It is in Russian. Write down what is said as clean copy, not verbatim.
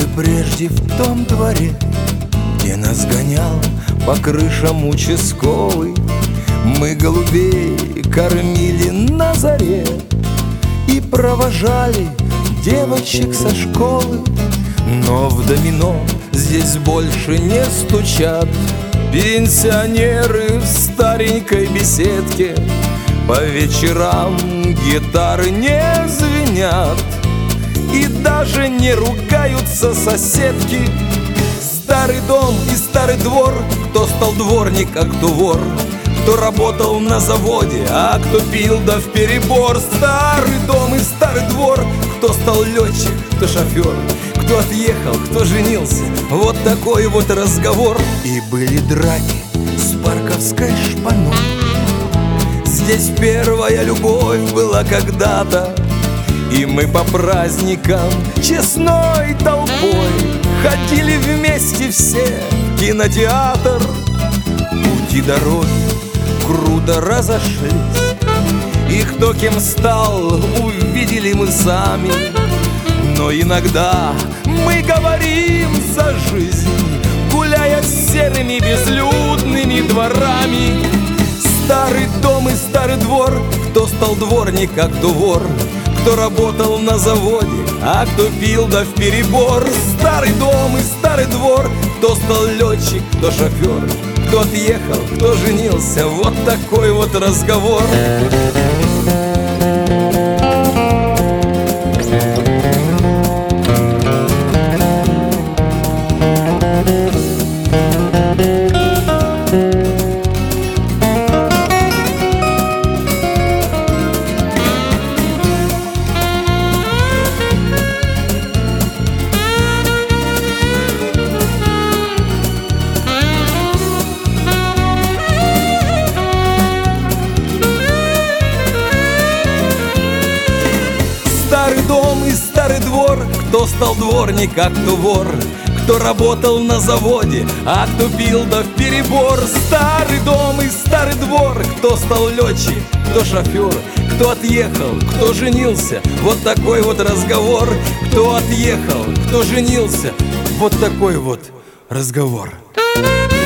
прежде в том дворе, где нас гонял по крышам участковый, мы голубей кормили на заре и провожали девочек со школы. Но в домино здесь больше не стучат пенсионеры в старенькой беседке. По вечерам гитары не звенят и даже не ругаются соседки. Старый дом и старый двор, кто стал дворник, а кто вор, кто работал на заводе, а кто пил да вперебор. Старый дом и старый двор, кто стал летчик, кто шофер, кто отъехал, кто женился. Вот такой вот разговор. И были драки с парковской шпаной. Здесь первая любовь была когда-то, и мы по праздникам честной толпой ходили вместе все в кинотеатр. Пути дороги круто разошлись, и кто кем стал, увидели мы сами. Но иногда мы говорим за жизнь, гуляя с серыми безлюдными дворами. Старый дом и старый двор, кто стал дворник, а кто вор, кто работал на заводе, а кто пил да вперебор. Старый дом и старый двор, кто стал летчик, кто шофер, кто отъехал, кто женился. Вот такой вот разговор. Старый дом и старый двор, кто стал дворник, а кто вор, кто работал на заводе, а кто пил да вперебор. Старый дом и старый двор, кто стал летчик, кто шофер, кто отъехал, кто женился. Вот такой вот разговор. Кто отъехал, кто женился. Вот такой вот разговор.